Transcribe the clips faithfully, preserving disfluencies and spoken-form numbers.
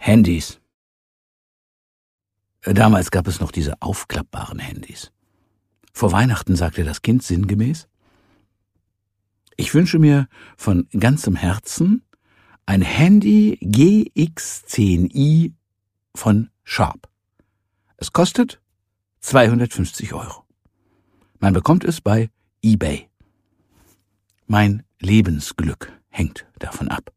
Handys. Damals gab es noch diese aufklappbaren Handys. Vor Weihnachten sagte das Kind sinngemäß: Ich wünsche mir von ganzem Herzen ein Handy G X zehn i von Sharp. Es kostet zweihundertfünfzig Euro. Man bekommt es bei eBay. Mein Lebensglück hängt davon ab.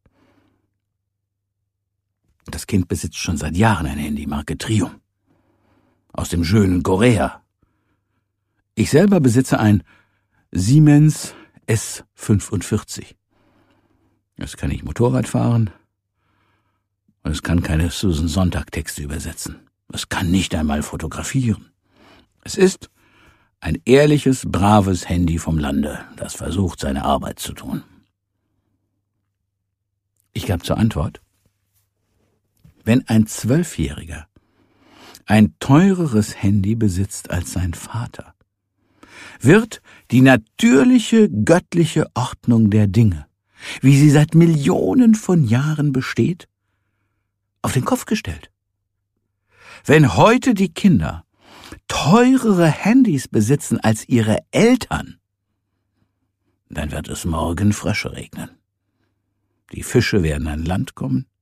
Das Kind besitzt schon seit Jahren ein Handy, Marke Triumph, aus dem schönen Korea. Ich selber besitze ein Siemens S fünfundvierzig. Es kann nicht Motorrad fahren und es kann keine Susan Sontag-Texte übersetzen. Es kann nicht einmal fotografieren. Es ist ein ehrliches, braves Handy vom Lande, das versucht, seine Arbeit zu tun. Ich gab zur Antwort: Wenn ein Zwölfjähriger ein teureres Handy besitzt als sein Vater, wird die natürliche, göttliche Ordnung der Dinge, wie sie seit Millionen von Jahren besteht, auf den Kopf gestellt. Wenn heute die Kinder teurere Handys besitzen als ihre Eltern, dann wird es morgen Frösche regnen. Die Fische werden an Land kommen